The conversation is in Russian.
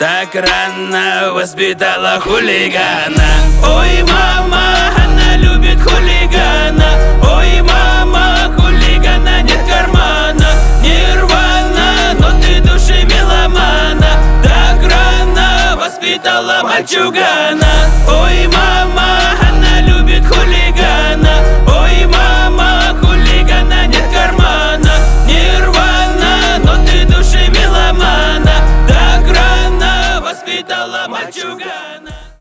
Так рано воспитала хулигана. Ой, мама, она любит хулигана. Ой, мама, хулигана нет кармана. Нирвана, но ты души меломана. Так рано воспитала мальчугана. Ой, мама.